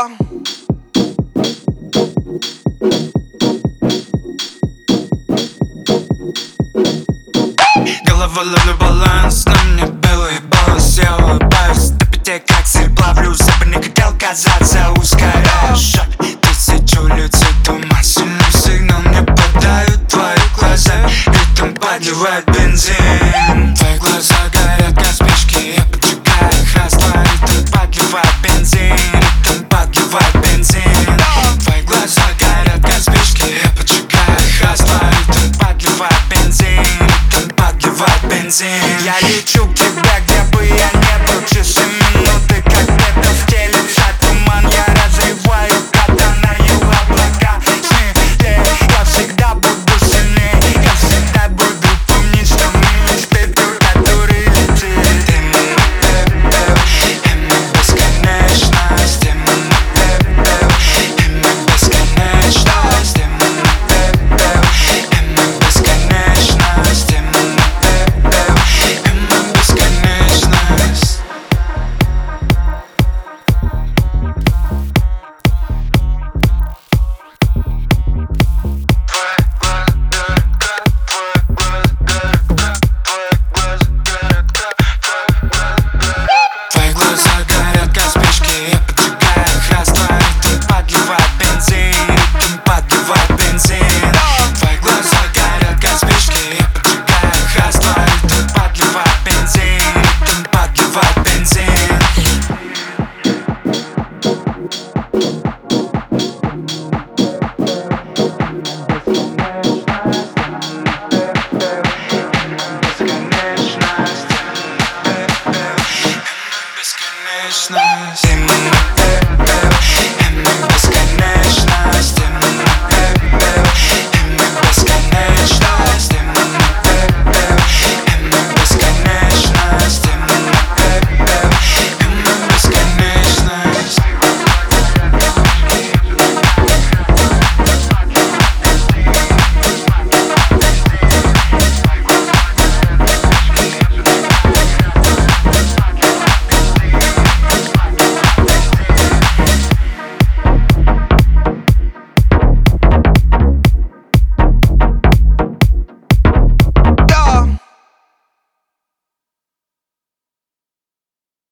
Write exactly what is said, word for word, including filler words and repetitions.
Голова ловлю баланс, на мне белый баланс. Я улыбаюсь до пяти, как сыр плавлю. Я бы не хотел казаться, ускоряю шаг. Тысячу лиц и туман, сильный сигнал мне подают твои глаза. Ритм подливает бензин. Твои глаза горят, как спички, я поджигаю их. Раз, два, ритм подливает бензин. Ритм подливает бензин. Твои глаза горят, как спички, я поджигаю их. Раз, два, ритм подливает бензин. Ритм подливает бензин. Я лечу к тебе,